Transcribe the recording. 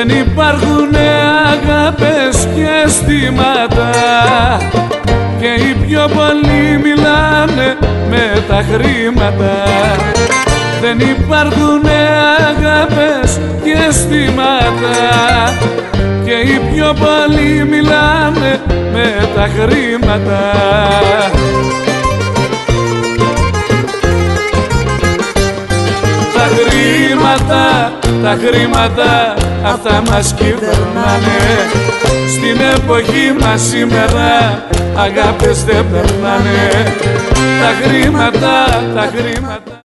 Δεν υπάρχουνε αγάπες και αισθήματα και οι πιο πολλοί μιλάνε με τα χρήματα. Δεν υπάρχουνε αγάπες και αισθήματα και οι πιο πολλοί μιλάνε με τα χρήματα. Τα χρήματα αυτά μας κυβερνάνε. Στην εποχή μας σήμερα αγάπες δεν περνάνε. Τα χρήματα